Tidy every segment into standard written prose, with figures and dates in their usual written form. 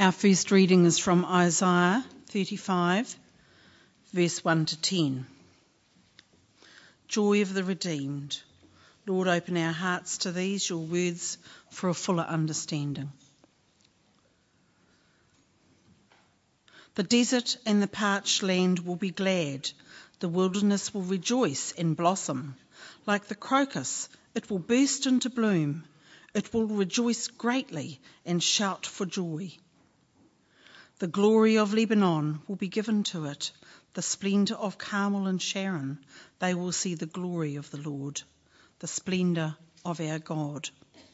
Our first reading is from Isaiah 35, verse 1 to 10. Joy of the redeemed. Lord, open our hearts to these, your words, for a fuller understanding. The desert and the parched land will be glad. The wilderness will rejoice and blossom. Like the crocus, it will burst into bloom. It will rejoice greatly and shout for joy. The glory of Lebanon will be given to it, the splendour of Carmel and Sharon. They will see the glory of the Lord, the splendour of our God.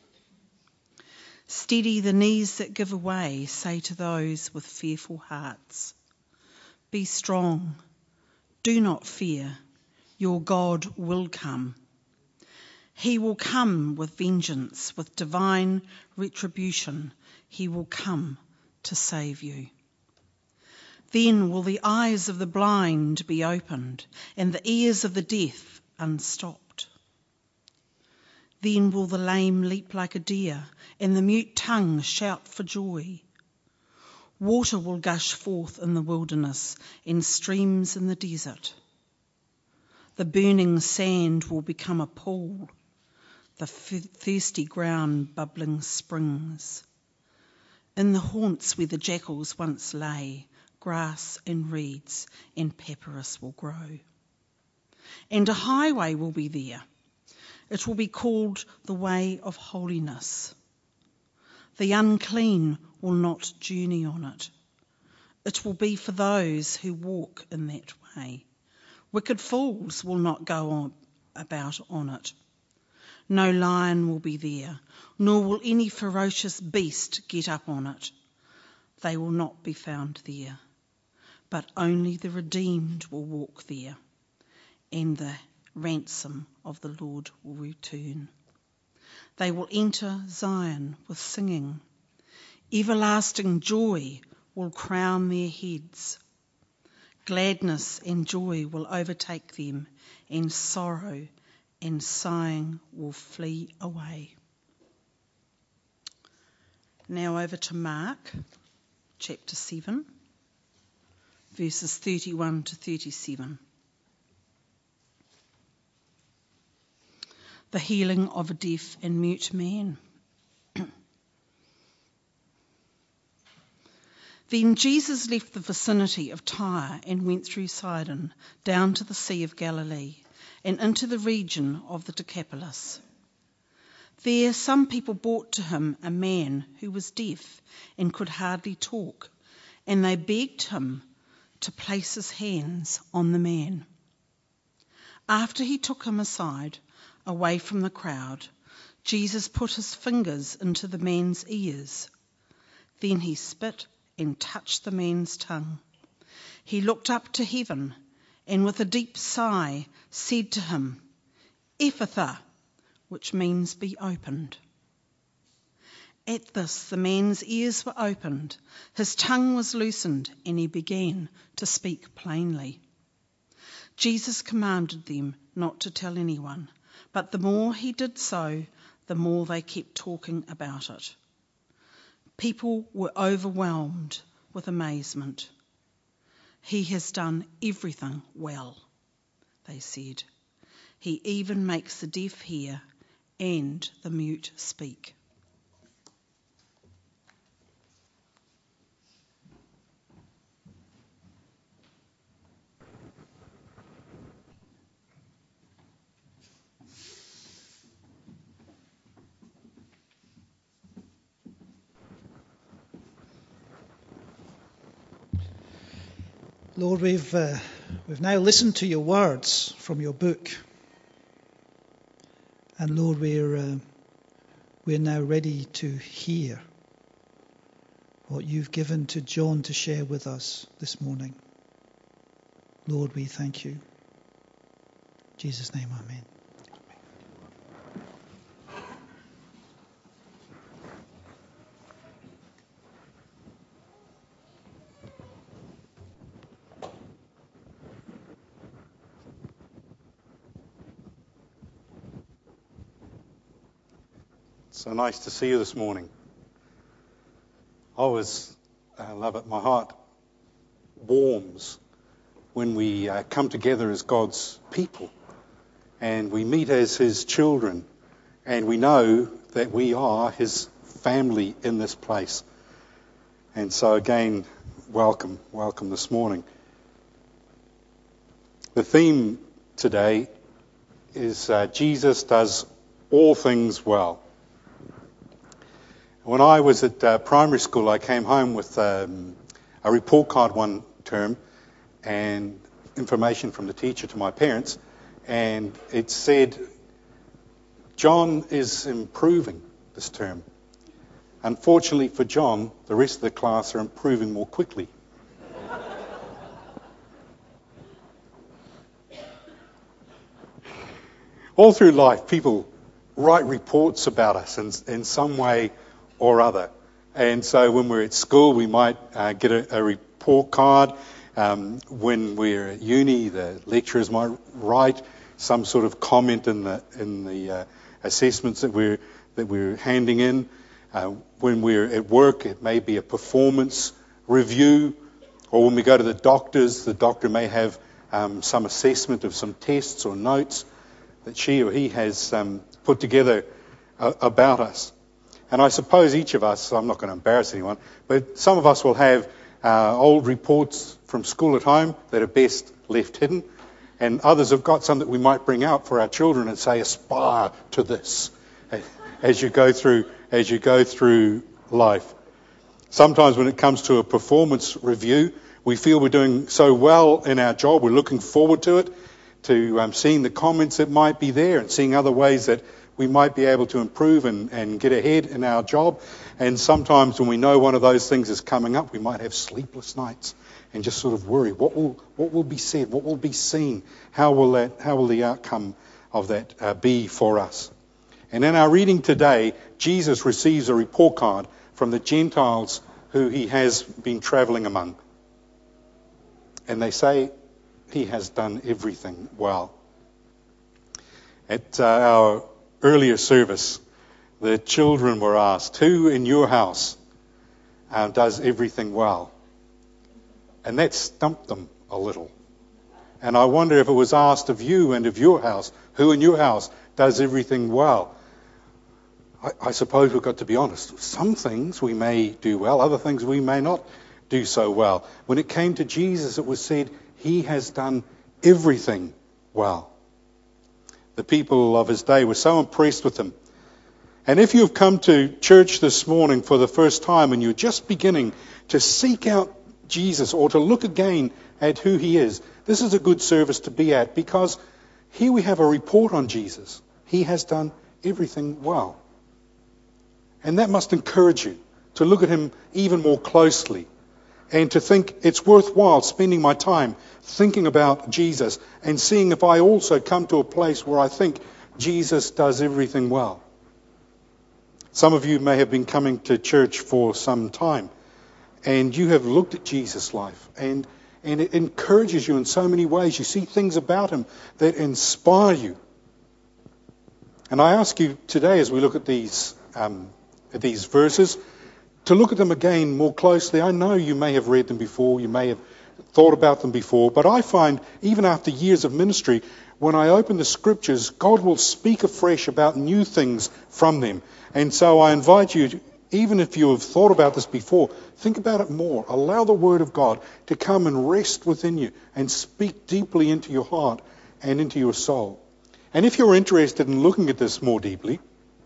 Steady the knees that give away, say to those with fearful hearts. Be strong, do not fear, your God will come. He will come with vengeance, with divine retribution. He will come to save you. Then will the eyes of the blind be opened, and the ears of the deaf unstopped. Then will the lame leap like a deer, and the mute tongue shout for joy. Water will gush forth in the wilderness, and streams in the desert. The burning sand will become a pool, the thirsty ground bubbling springs. In the haunts where the jackals once lay, grass and reeds and papyrus will grow. And a highway will be there. It will be called the way of holiness. The unclean will not journey on it. It will be for those who walk in that way. Wicked fools will not go about on it. No lion will be there, nor will any ferocious beast get up on it. They will not be found there, but only the redeemed will walk there, and the ransom of the Lord will return. They will enter Zion with singing. Everlasting joy will crown their heads. Gladness and joy will overtake them, and sorrow and sighing will flee away. Now over to Mark, chapter 7, verses 31 to 37. The healing of a deaf and mute man. Then Jesus left the vicinity of Tyre and went through Sidon, down to the Sea of Galilee, and into the region of the Decapolis. There some people brought to him a man who was deaf and could hardly talk, and they begged him to place his hands on the man. After he took him aside, away from the crowd, Jesus put his fingers into the man's ears. Then he spit and touched the man's tongue. He looked up to heaven and with a deep sigh said to him, "Ephphatha," which means be opened. At this the man's ears were opened, his tongue was loosened, and he began to speak plainly. Jesus commanded them not to tell anyone, but the more he did so, the more they kept talking about it. People were overwhelmed with amazement. "He has done everything well," they said. "He even makes the deaf hear and the mute speak." Lord, we've now listened to your words from your book, and Lord, we're now ready to hear what you've given to John to share with us this morning. Lord, we thank you. In Jesus' name, amen. So nice to see you this morning. I was I love it. My heart warms when we come together as God's people and we meet as His children and we know that we are His family in this place. And so again, welcome this morning. The theme today is Jesus does all things well. When I was at primary school, I came home with a report card one term and information from the teacher to my parents, and it said, John is improving this term. Unfortunately for John, the rest of the class are improving more quickly. All through life, people write reports about us in some way or other. And so when we're at school, we might get a report card. When we're at uni, the lecturers might write some sort of comment in the assessments that we're handing in. When we're at work, it may be a performance review. Or when we go to the doctor may have some assessment of some tests or notes that she or he has put together about us. And I suppose each of us, I'm not going to embarrass anyone, but some of us will have old reports from school at home that are best left hidden, and others have got some that we might bring out for our children and say, aspire to this as you go through life. Sometimes when it comes to a performance review, we feel we're doing so well in our job, we're looking forward to it, to seeing the comments that might be there and seeing other ways that we might be able to improve and get ahead in our job. And sometimes when we know one of those things is coming up, we might have sleepless nights and just sort of worry, what will be said, what will be seen, how will the outcome of that be for us? And in our reading today, Jesus receives a report card from the Gentiles who he has been traveling among. And they say he has done everything well. At our earlier service, the children were asked, who in your house does everything well? And that stumped them a little. And I wonder if it was asked of you and of your house, who in your house does everything well? I suppose we've got to be honest. Some things we may do well, other things we may not do so well. When it came to Jesus, it was said, he has done everything well. The people of his day were so impressed with him. And if you've come to church this morning for the first time and you're just beginning to seek out Jesus or to look again at who he is, this is a good service to be at, because here we have a report on Jesus. He has done everything well. And that must encourage you to look at him even more closely and to think it's worthwhile spending my time thinking about Jesus and seeing if I also come to a place where I think Jesus does everything well. Some of you may have been coming to church for some time and you have looked at Jesus' life and it encourages you in so many ways. You see things about him that inspire you. And I ask you today, as we look at these verses, to look at them again more closely. I know you may have read them before, you may have thought about them before, but I find even after years of ministry, when I open the scriptures, God will speak afresh about new things from them. And so I invite you, even if you have thought about this before, think about it more. Allow the Word of God to come and rest within you and speak deeply into your heart and into your soul. And if you're interested in looking at this more deeply,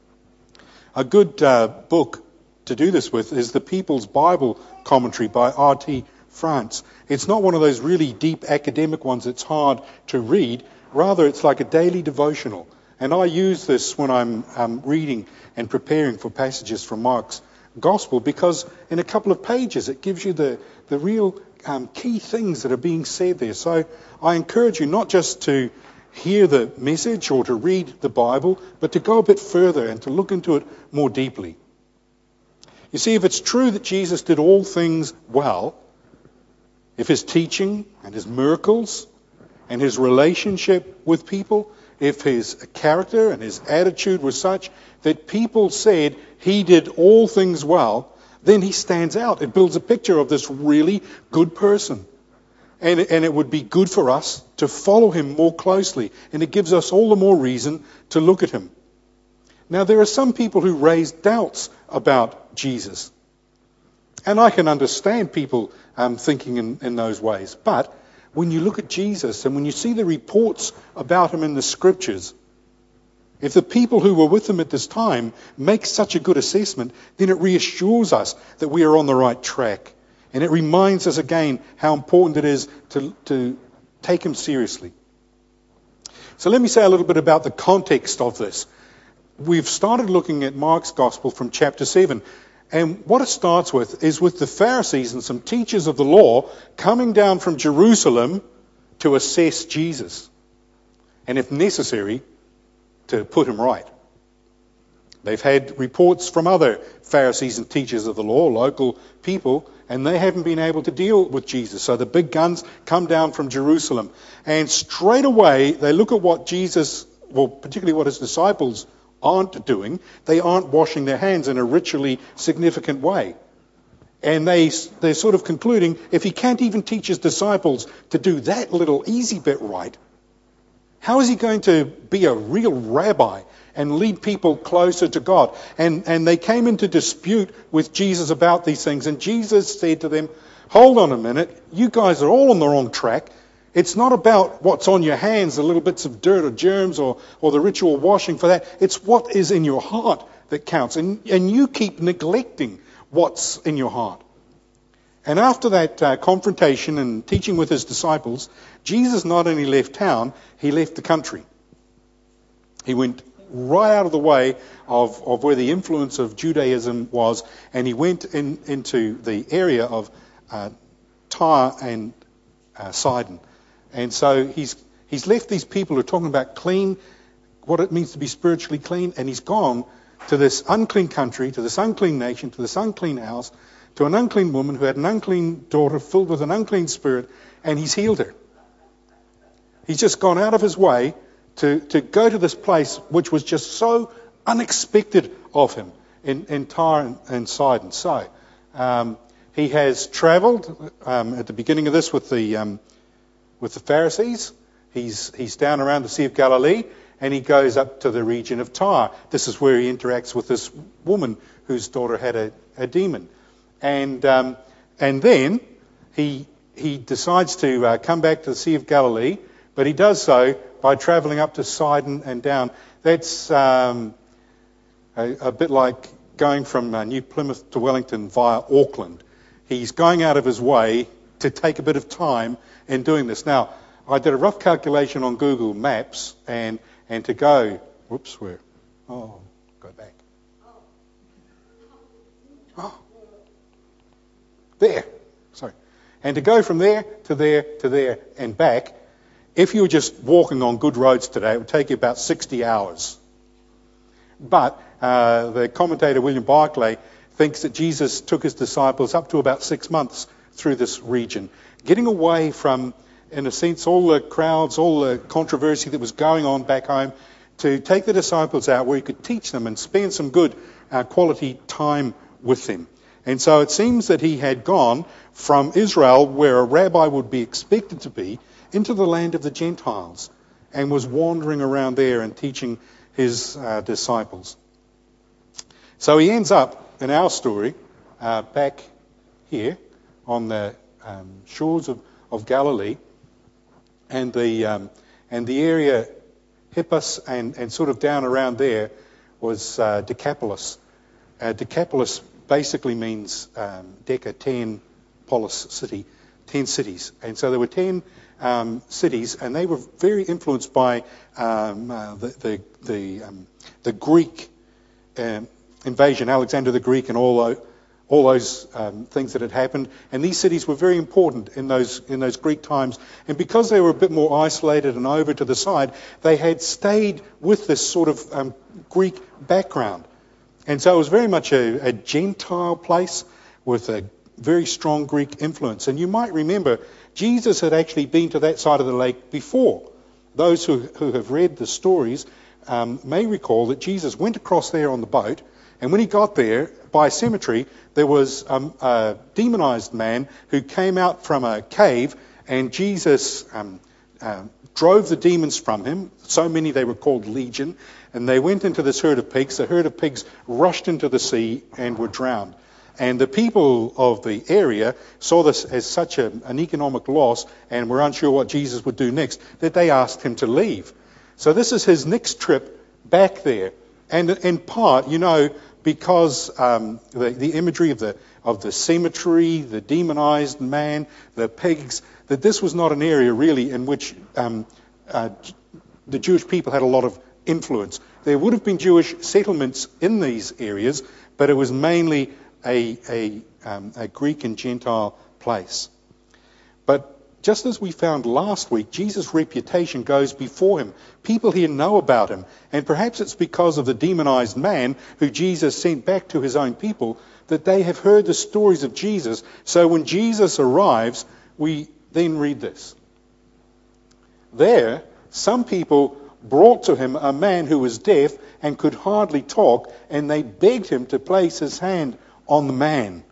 a good book to do this with is the People's Bible Commentary by R.T. France. It's not one of those really deep academic ones that's hard to read. Rather, it's like a daily devotional. And I use this when I'm reading and preparing for passages from Mark's Gospel, because in a couple of pages it gives you the real key things that are being said there. So I encourage you not just to hear the message or to read the Bible, but to go a bit further and to look into it more deeply. You see, if it's true that Jesus did all things well, if his teaching and his miracles and his relationship with people, if his character and his attitude were such that people said he did all things well, then he stands out. It builds a picture of this really good person. And it would be good for us to follow him more closely. And it gives us all the more reason to look at him. Now, there are some people who raise doubts about Jesus. And I can understand people thinking in those ways. But when you look at Jesus and when you see the reports about him in the scriptures, if the people who were with him at this time make such a good assessment, then it reassures us that we are on the right track. And it reminds us again how important it is to take him seriously. So let me say a little bit about the context of this. We've started looking at Mark's Gospel from chapter 7. And what it starts with is with the Pharisees and some teachers of the law coming down from Jerusalem to assess Jesus. And if necessary, to put him right. They've had reports from other Pharisees and teachers of the law, local people, and they haven't been able to deal with Jesus. So the big guns come down from Jerusalem. And straight away, they look at what Jesus, well, particularly what his disciples aren't doing. They aren't washing their hands in a ritually significant way. And they're sort of concluding, if he can't even teach his disciples to do that little easy bit right, how is he going to be a real rabbi and lead people closer to God? And they came into dispute with Jesus about these things. And Jesus said to them, hold on a minute, you guys are all on the wrong track. It's not about what's on your hands, the little bits of dirt or germs or the ritual washing for that. It's what is in your heart that counts. And you keep neglecting what's in your heart. And after that confrontation and teaching with his disciples, Jesus not only left town, he left the country. He went right out of the way of where the influence of Judaism was, and he went into the area of Tyre and Sidon. And so he's left these people who are talking about clean, what it means to be spiritually clean, and he's gone to this unclean country, to this unclean nation, to this unclean house, to an unclean woman who had an unclean daughter filled with an unclean spirit, and he's healed her. He's just gone out of his way to go to this place which was just so unexpected of him in Tyre and Sidon. So he has travelled at the beginning of this with the Pharisees. He's down around the Sea of Galilee, and he goes up to the region of Tyre. This is where he interacts with this woman whose daughter had a demon. And then he decides to come back to the Sea of Galilee, but he does so by travelling up to Sidon and down. That's a bit like going from New Plymouth to Wellington via Auckland. He's going out of his way to take a bit of time in doing this. Now, I did a rough calculation on Google Maps, and to go, go back. Oh. There, sorry. And to go from there to there to there and back, if you were just walking on good roads today, it would take you about 60 hours. But the commentator William Barclay thinks that Jesus took his disciples up to about 6 months through this region, getting away from, in a sense, all the crowds, all the controversy that was going on back home, to take the disciples out where he could teach them and spend some good quality time with them. And so it seems that he had gone from Israel, where a rabbi would be expected to be, into the land of the Gentiles, and was wandering around there and teaching his disciples. So he ends up, in our story, back here on the shores of Galilee, and the area Hippus and sort of down around there was Decapolis. Decapolis basically means Deca, 10, polis, city, 10 cities. And so there were 10 cities, and they were very influenced by the Greek invasion, Alexander the Greek, and all those things that had happened. And these cities were very important in those Greek times. And because they were a bit more isolated and over to the side, they had stayed with this sort of Greek background. And so it was very much a Gentile place with a very strong Greek influence. And you might remember, Jesus had actually been to that side of the lake before. Those who have read the stories may recall that Jesus went across there on the boat, And when he got there, by a cemetery, there was a demonized man who came out from a cave, and Jesus drove the demons from him. So many they were called Legion. And they went into this herd of pigs. The herd of pigs rushed into the sea and were drowned. And the people of the area saw this as such an economic loss and were unsure what Jesus would do next, that they asked him to leave. So this is his next trip back there. And in part, because the imagery of the cemetery, the demonized man, the pigs, that this was not an area really in which the Jewish people had a lot of influence. There would have been Jewish settlements in these areas, but it was mainly a Greek and Gentile place. But just as we found last week, Jesus' reputation goes before him. People here know about him. And perhaps it's because of the demonized man who Jesus sent back to his own people that they have heard the stories of Jesus. So when Jesus arrives, we then read this. There, some people brought to him a man who was deaf and could hardly talk, and they begged him to place his hand on the man.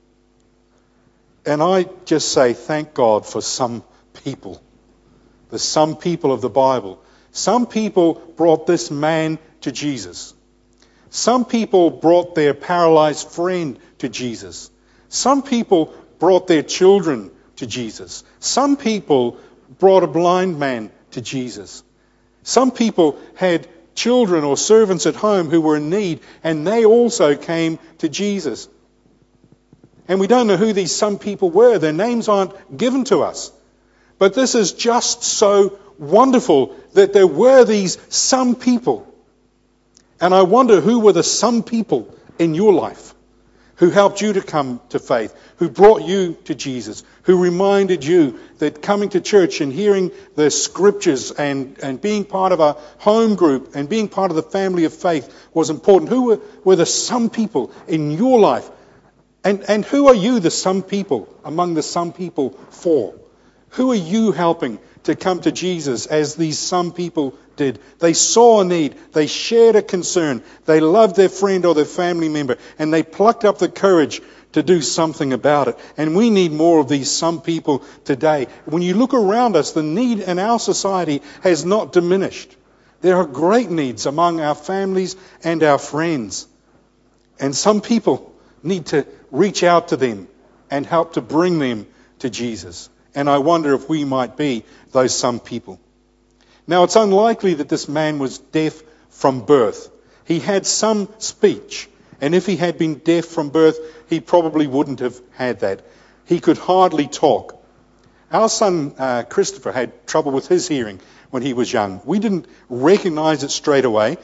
And I just say thank God for some people. The some people of the Bible. Some people brought this man to Jesus. Some people brought their paralyzed friend to Jesus. Some people brought their children to Jesus. Some people brought a blind man to Jesus. Some people had children or servants at home who were in need, and they also came to Jesus. And we don't know who these some people were. Their names aren't given to us. But this is just so wonderful that there were these some people. And I wonder who were the some people in your life who helped you to come to faith, who brought you to Jesus, who reminded you that coming to church and hearing the scriptures and being part of a home group and being part of the family of faith was important. Who were the some people in your life? And who are you, the some people, among the some people for? Who are you helping to come to Jesus as these some people did? They saw a need. They shared a concern. They loved their friend or their family member. And they plucked up the courage to do something about it. And we need more of these some people today. When you look around us, the need in our society has not diminished. There are great needs among our families and our friends. And some people need to reach out to them and help to bring them to Jesus. And I wonder if we might be those some people. Now, it's unlikely that this man was deaf from birth. He had some speech. And if he had been deaf from birth, he probably wouldn't have had that. He could hardly talk. Our son Christopher had trouble with his hearing when he was young. We didn't recognize it straight away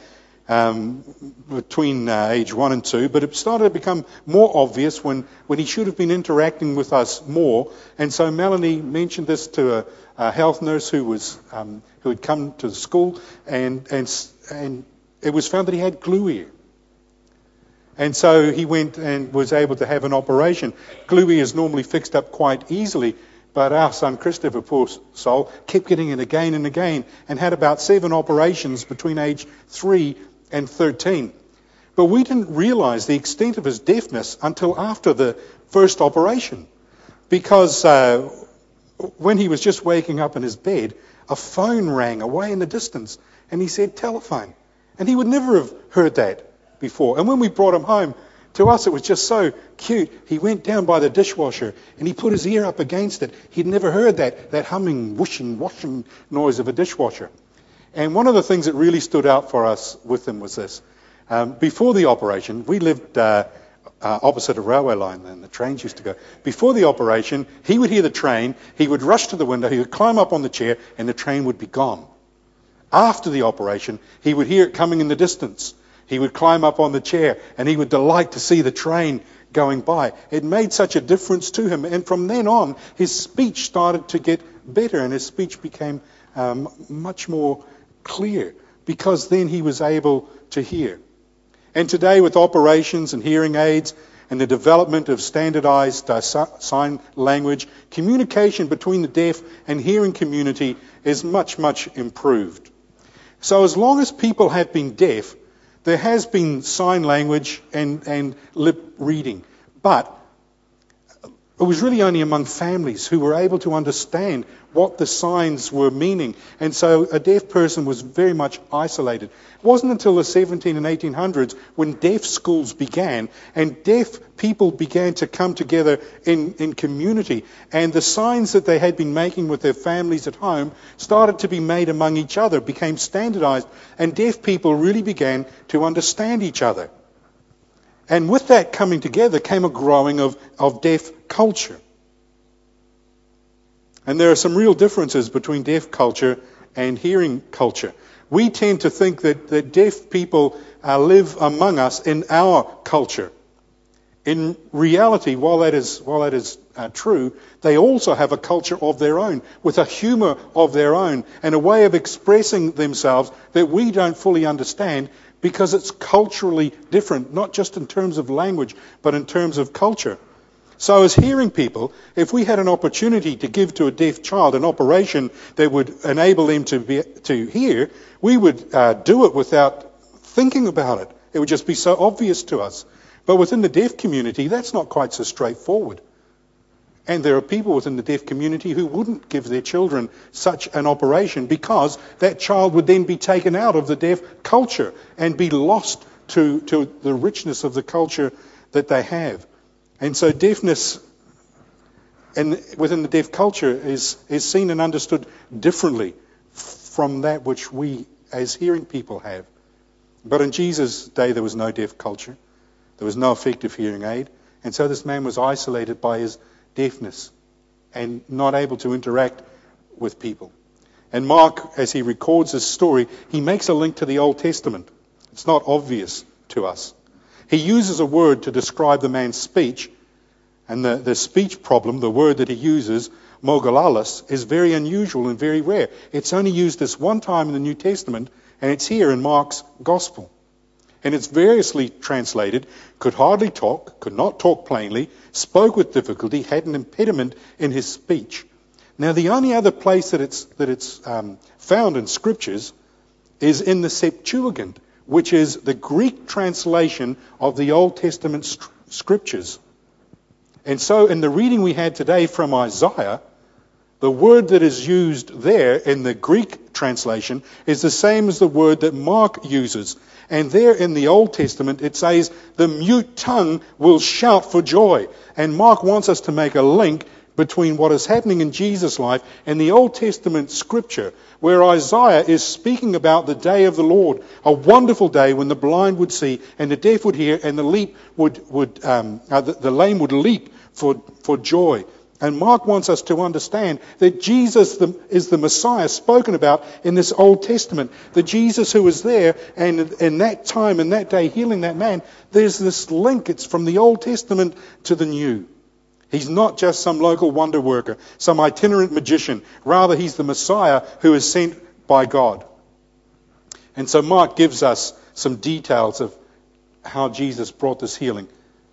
between age 1 and 2, but it started to become more obvious when he should have been interacting with us more. And so Melanie mentioned this to a health nurse who had come to the school, and it was found that he had glue ear. And so he went and was able to have an operation. Glue ear is normally fixed up quite easily, but our son Christopher, poor soul, kept getting it again and again and had about 7 operations between age 3 and 13. But we didn't realize the extent of his deafness until after the first operation. Because when he was just waking up in his bed, a phone rang away in the distance. And he said, telephone. And he would never have heard that before. And when we brought him home, to us it was just so cute. He went down by the dishwasher and he put his ear up against it. He'd never heard that humming, whooshing, washing noise of a dishwasher. And one of the things that really stood out for us with him was this. Before the operation, we lived opposite a railway line and the trains used to go. Before the operation, he would hear the train, he would rush to the window, he would climb up on the chair and the train would be gone. After the operation, he would hear it coming in the distance. He would climb up on the chair and he would delight to see the train going by. It made such a difference to him. And from then on, his speech started to get better and his speech became much more clear because then he was able to hear. And today, with operations and hearing aids and the development of standardized sign language, communication between the deaf and hearing community is much, much improved. So as long as people have been deaf, There has been sign language and lip reading, but it was really only among families who were able to understand what the signs were meaning. And so a deaf person was very much isolated. It wasn't until the 17 and 1800s when deaf schools began and deaf people began to come together in community. And the signs that they had been making with their families at home started to be made among each other, became standardized, and deaf people really began to understand each other. And with that coming together came a growing of deaf culture. And there are some real differences between deaf culture and hearing culture. We tend to think that deaf people live among us in our culture. In reality, while that is true, they also have a culture of their own, with a humour of their own, and a way of expressing themselves that we don't fully understand, because it's culturally different, not just in terms of language, but in terms of culture. So as hearing people, if we had an opportunity to give to a deaf child an operation that would enable them to hear, we would do it without thinking about it. It would just be so obvious to us. But within the deaf community, that's not quite so straightforward. And there are people within the deaf community who wouldn't give their children such an operation, because that child would then be taken out of the deaf culture and be lost to the richness of the culture that they have. And so deafness within the deaf culture is seen and understood differently from that which we as hearing people have. But in Jesus' day there was no deaf culture. There was no effective hearing aid. And so this man was isolated by his deafness and not able to interact with people. And Mark, as he records this story, he makes a link to the Old Testament. It's not obvious to us. He uses a word to describe the man's speech, and the speech problem, the word that he uses, mogalalis, is very unusual and very rare. It's only used this one time in the New Testament, and it's here in Mark's Gospel. And it's variously translated: could hardly talk, could not talk plainly, spoke with difficulty, had an impediment in his speech. Now, the only other place that it's found in Scriptures is in the Septuagint, which is the Greek translation of the Old Testament Scriptures. And so in the reading we had today from Isaiah, the word that is used there in the Greek translation is the same as the word that Mark uses. And there in the Old Testament it says, the mute tongue will shout for joy. And Mark wants us to make a link between what is happening in Jesus' life and the Old Testament scripture, where Isaiah is speaking about the day of the Lord, a wonderful day when the blind would see and the deaf would hear and the lame would leap for joy. And Mark wants us to understand that Jesus is the Messiah spoken about in this Old Testament. The Jesus who was there and in that time, in that day, healing that man. There's this link. It's from the Old Testament to the New. He's not just some local wonder worker, some itinerant magician. Rather, he's the Messiah who is sent by God. And so Mark gives us some details of how Jesus brought this healing.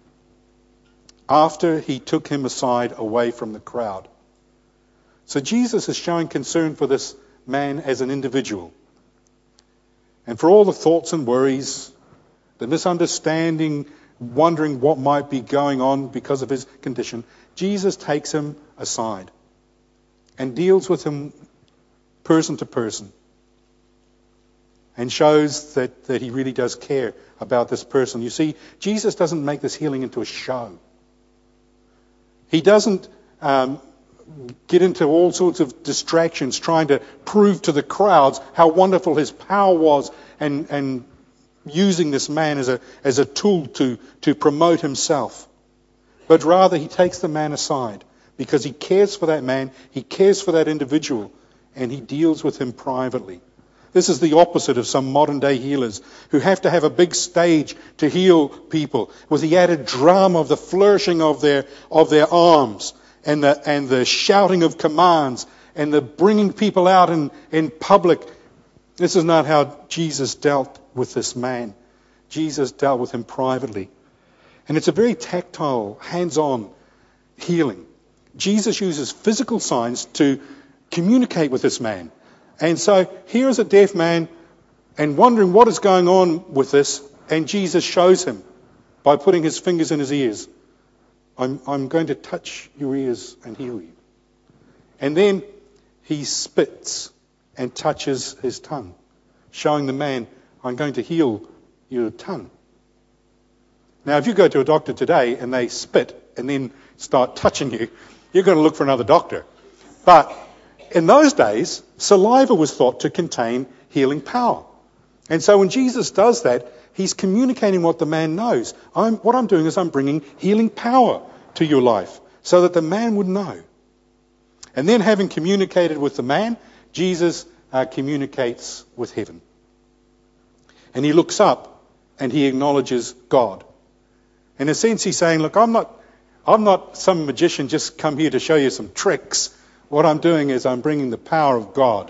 After he took him aside away from the crowd. So Jesus is showing concern for this man as an individual. And for all the thoughts and worries, the misunderstanding, wondering what might be going on because of his condition, Jesus takes him aside and deals with him person to person and shows that he really does care about this person. You see, Jesus doesn't make this healing into a show. He doesn't get into all sorts of distractions trying to prove to the crowds how wonderful his power was and using this man as a tool to promote himself. But rather he takes the man aside because he cares for that man, he cares for that individual, and he deals with him privately. This is the opposite of some modern day healers who have to have a big stage to heal people, with the added drama of the flourishing of their arms and the shouting of commands and the bringing people out in public. This is not how Jesus dealt with this man. Jesus dealt with him privately. And it's a very tactile, hands-on healing. Jesus uses physical signs to communicate with this man. And so here is a deaf man and wondering what is going on with this. And Jesus shows him by putting his fingers in his ears. I'm going to touch your ears and heal you. And then he spits and touches his tongue, showing the man, I'm going to heal your tongue. Now, if you go to a doctor today and they spit and then start touching you, you're going to look for another doctor. But in those days, saliva was thought to contain healing power. And so when Jesus does that, he's communicating what the man knows. What I'm doing is I'm bringing healing power to your life so that the man would know. And then having communicated with the man, Jesus communicates with heaven. And he looks up and he acknowledges God. In a sense, he's saying, look, I'm not some magician just come here to show you some tricks. What I'm doing is I'm bringing the power of God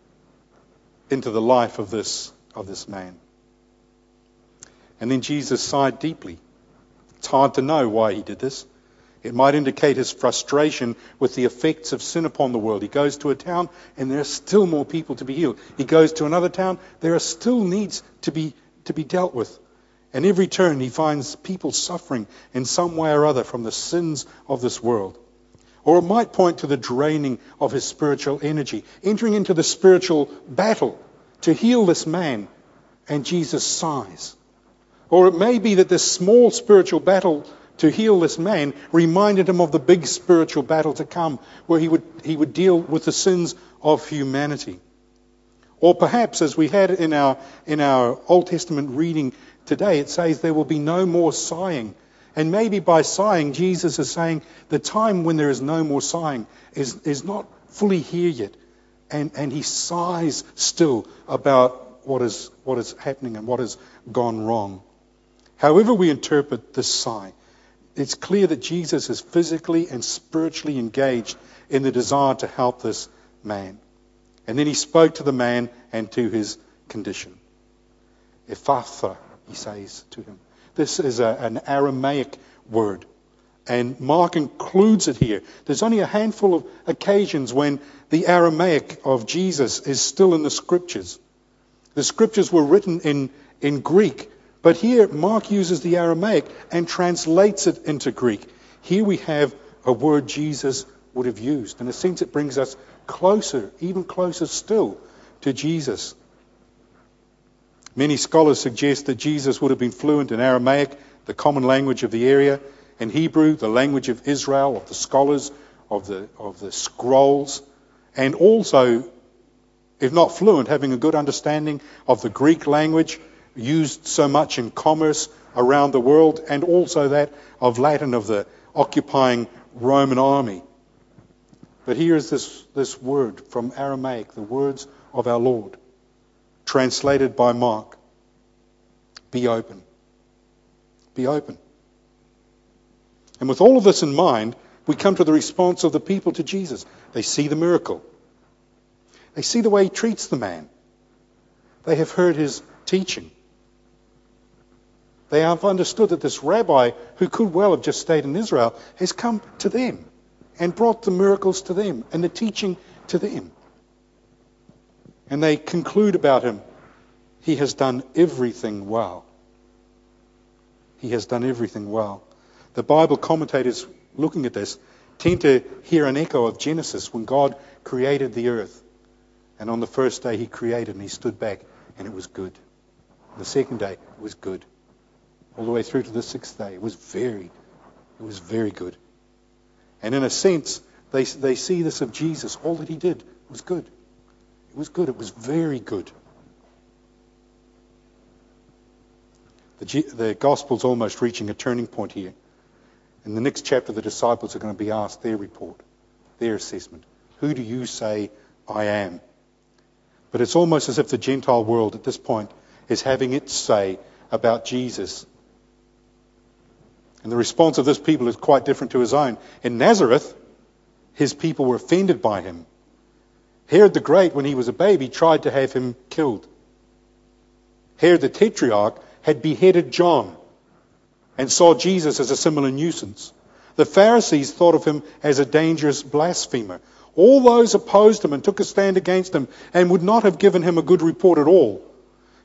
into the life of this man. And then Jesus sighed deeply. It's hard to know why he did this. It might indicate his frustration with the effects of sin upon the world. He goes to a town and there are still more people to be healed. He goes to another town, there are still needs to be dealt with. And every turn he finds people suffering in some way or other from the sins of this world. Or it might point to the draining of his spiritual energy, entering into the spiritual battle to heal this man, and Jesus sighs. Or it may be that this small spiritual battle to heal this man reminded him of the big spiritual battle to come, where he would deal with the sins of humanity. Or perhaps, as we had in our Old Testament reading today, it says there will be no more sighing. And maybe by sighing, Jesus is saying the time when there is no more sighing is not fully here yet. And he sighs still about what is happening and what has gone wrong. However we interpret this sigh, it's clear that Jesus is physically and spiritually engaged in the desire to help this man. And then he spoke to the man and to his condition. Ephphatha, he says to him. This is an Aramaic word. And Mark includes it here. There's only a handful of occasions when the Aramaic of Jesus is still in the Scriptures. The Scriptures were written in Greek, but here Mark uses the Aramaic and translates it into Greek. Here we have a word Jesus would have used. In a sense, it brings us closer, even closer still, to Jesus. Many scholars suggest that Jesus would have been fluent in Aramaic, the common language of the area, in Hebrew, the language of Israel, of the scholars, of the scrolls, and also, if not fluent, having a good understanding of the Greek language, used so much in commerce around the world, and also that of Latin, of the occupying Roman army. But here is this word from Aramaic, the words of our Lord, translated by Mark. Be open. Be open. And with all of this in mind, we come to the response of the people to Jesus. They see the miracle. They see the way he treats the man. They have heard his teaching. They have understood that this rabbi, who could well have just stayed in Israel, has come to them and brought the miracles to them and the teaching to them. And they conclude about him, he has done everything well. He has done everything well. The Bible commentators looking at this tend to hear an echo of Genesis when God created the earth. And on the first day he created and he stood back and it was good. The second day it was good. All the way through to the sixth day it was very good. And in a sense, they see this of Jesus. All that he did was good. It was good. It was very good. The Gospel's almost reaching a turning point here. In the next chapter, the disciples are going to be asked their report, their assessment. Who do you say I am? But it's almost as if the Gentile world at this point is having its say about Jesus. And the response of this people is quite different to his own. In Nazareth, his people were offended by him. Herod the Great, when he was a baby, tried to have him killed. Herod the Tetrarch had beheaded John and saw Jesus as a similar nuisance. The Pharisees thought of him as a dangerous blasphemer. All those opposed him and took a stand against him and would not have given him a good report at all.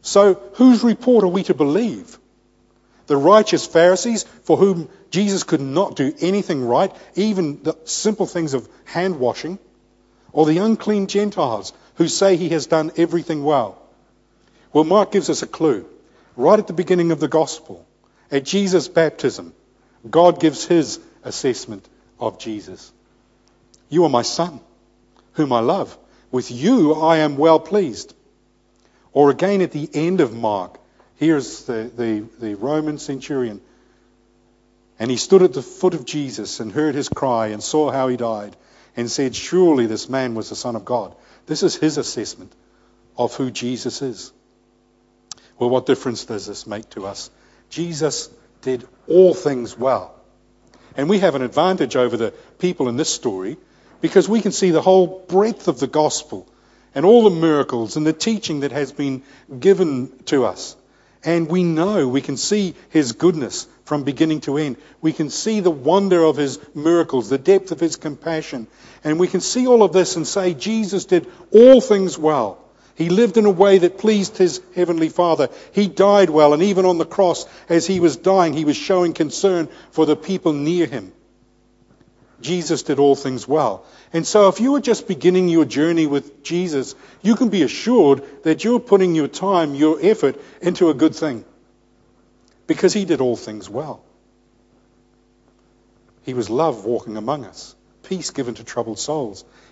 So whose report are we to believe? The righteous Pharisees, for whom Jesus could not do anything right, even the simple things of hand washing, or the unclean Gentiles who say he has done everything well? Well, Mark gives us a clue. Right at the beginning of the gospel, at Jesus' baptism, God gives his assessment of Jesus. You are my son, whom I love. With you I am well pleased. Or again at the end of Mark, here's the Roman centurion. And he stood at the foot of Jesus and heard his cry and saw how he died and said, surely this man was the Son of God. This is his assessment of who Jesus is. Well, what difference does this make to us? Jesus did all things well. And we have an advantage over the people in this story because we can see the whole breadth of the gospel and all the miracles and the teaching that has been given to us. And we know, we can see his goodness from beginning to end. We can see the wonder of his miracles, the depth of his compassion. And we can see all of this and say Jesus did all things well. He lived in a way that pleased his heavenly Father. He died well, and even on the cross, as he was dying, he was showing concern for the people near him. Jesus did all things well. And so if you are just beginning your journey with Jesus, you can be assured that you're putting your time, your effort into a good thing. Because he did all things well. He was love walking among us, peace given to troubled souls.